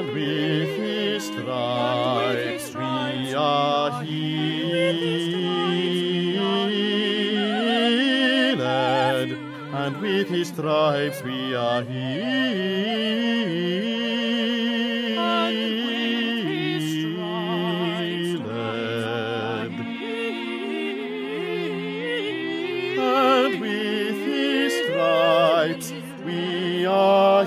and with his stripes we are healed, and with his stripes we are healed. And with his stripes we are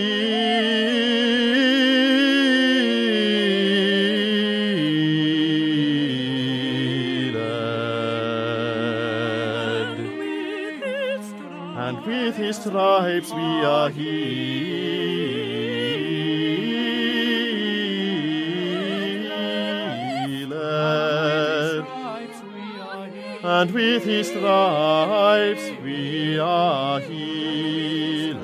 healed. And with his stripes we are healed. And with his stripes we are healed.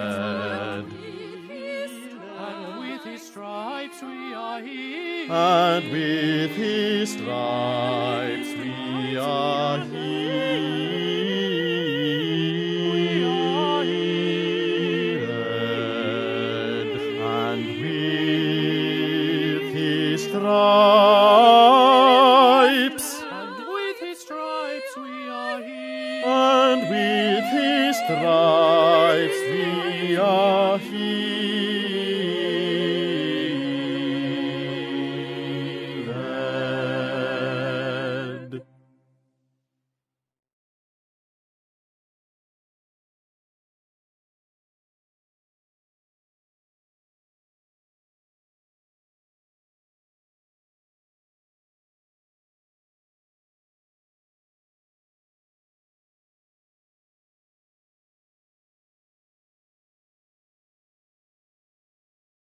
And with his stripes we are healed. And with his stripes we are healed. And with his stripes